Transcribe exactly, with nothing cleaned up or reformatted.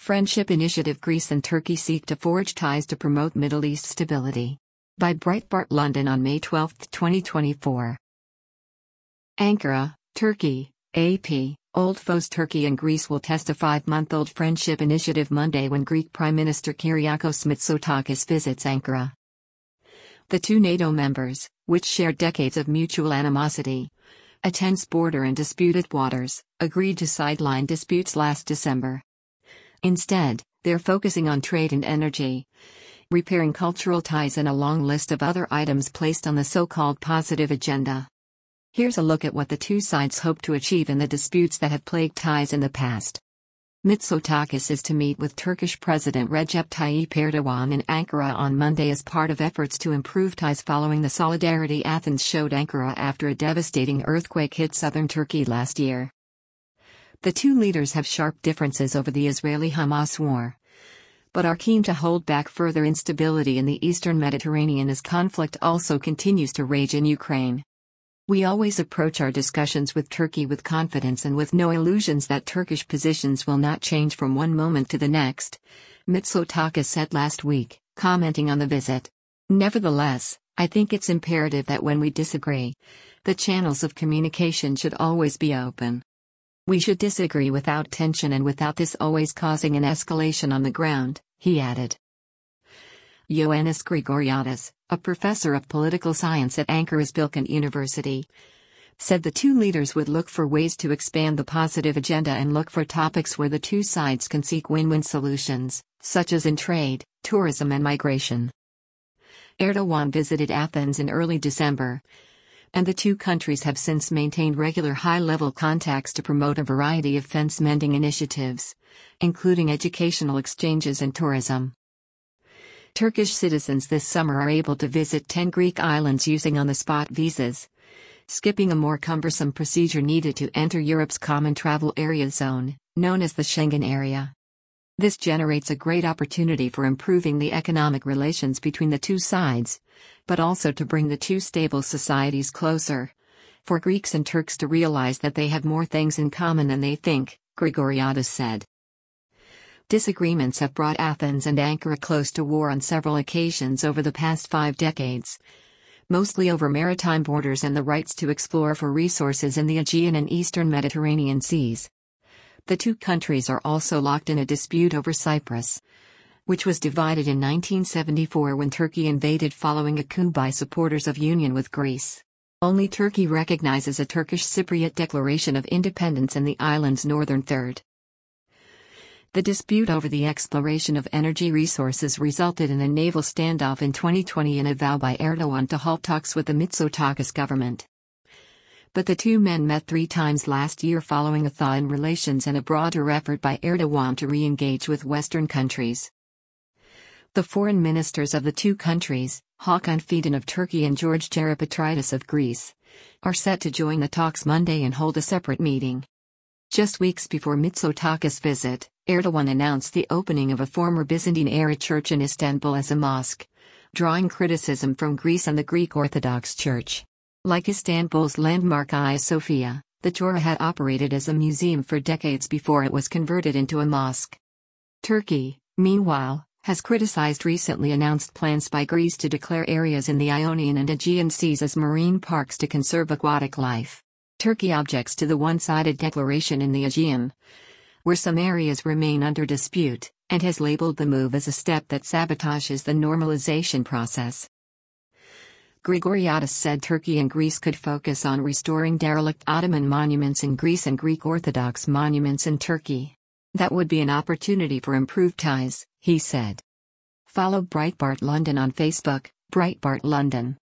Friendship Initiative. Greece and Turkey seek to forge ties to promote Middle East stability. By Breitbart London on May twelfth, twenty twenty-four. Ankara, Turkey, A P. Old foes. Turkey and Greece will test a five-month-old friendship initiative Monday when Greek Prime Minister Kyriakos Mitsotakis visits Ankara. The two NATO members, which share decades of mutual animosity, a tense border and disputed waters, agreed to sideline disputes last December. Instead, they're focusing on trade and energy, repairing cultural ties, and a long list of other items placed on the so-called positive agenda. Here's a look at what the two sides hope to achieve in the disputes that have plagued ties in the past. Mitsotakis is to meet with Turkish President Recep Tayyip Erdogan in Ankara on Monday as part of efforts to improve ties following the solidarity Athens showed Ankara after a devastating earthquake hit southern Turkey last year. The two leaders have sharp differences over the Israeli-Hamas war, but are keen to hold back further instability in the eastern Mediterranean as conflict also continues to rage in Ukraine. We always approach our discussions with Turkey with confidence and with no illusions that Turkish positions will not change from one moment to the next, Mitsotakis said last week, commenting on the visit. Nevertheless, I think it's imperative that when we disagree, the channels of communication should always be open. We should disagree without tension and without this always causing an escalation on the ground, he added. Ioannis Grigoriadis, a professor of political science at Ankara's Bilkent University, said the two leaders would look for ways to expand the positive agenda and look for topics where the two sides can seek win-win solutions, such as in trade, tourism and migration. Erdogan visited Athens in early December, and the two countries have since maintained regular high-level contacts to promote a variety of fence-mending initiatives, including educational exchanges and tourism. Turkish citizens this summer are able to visit ten Greek islands using on-the-spot visas, skipping a more cumbersome procedure needed to enter Europe's common travel area zone, known as the Schengen area. This generates a great opportunity for improving the economic relations between the two sides, but also to bring the two stable societies closer, for Greeks and Turks to realize that they have more things in common than they think, Grigoriadis said. Disagreements have brought Athens and Ankara close to war on several occasions over the past five decades, mostly over maritime borders and the rights to explore for resources in the Aegean and eastern Mediterranean seas. The two countries are also locked in a dispute over Cyprus, which was divided in nineteen seventy-four when Turkey invaded following a coup by supporters of union with Greece. Only Turkey recognizes a Turkish Cypriot declaration of independence in the island's northern third. The dispute over the exploration of energy resources resulted in a naval standoff in twenty twenty and a vow by Erdogan to halt talks with the Mitsotakis government. But the two men met three times last year following a thaw in relations and a broader effort by Erdogan to re-engage with Western countries. The foreign ministers of the two countries, Hakan Fidan of Turkey and George Geropetrides of Greece, are set to join the talks Monday and hold a separate meeting. Just weeks before Mitsotakis' visit, Erdogan announced the opening of a former Byzantine-era church in Istanbul as a mosque, drawing criticism from Greece and the Greek Orthodox Church. Like Istanbul's landmark Hagia Sophia, the Torah had operated as a museum for decades before it was converted into a mosque. Turkey, meanwhile, has criticized recently announced plans by Greece to declare areas in the Ionian and Aegean seas as marine parks to conserve aquatic life. Turkey objects to the one-sided declaration in the Aegean, where some areas remain under dispute, and has labeled the move as a step that sabotages the normalization process. Grigoriadis said Turkey and Greece could focus on restoring derelict Ottoman monuments in Greece and Greek Orthodox monuments in Turkey. That would be an opportunity for improved ties, he said. Follow Breitbart London on Facebook, Breitbart London.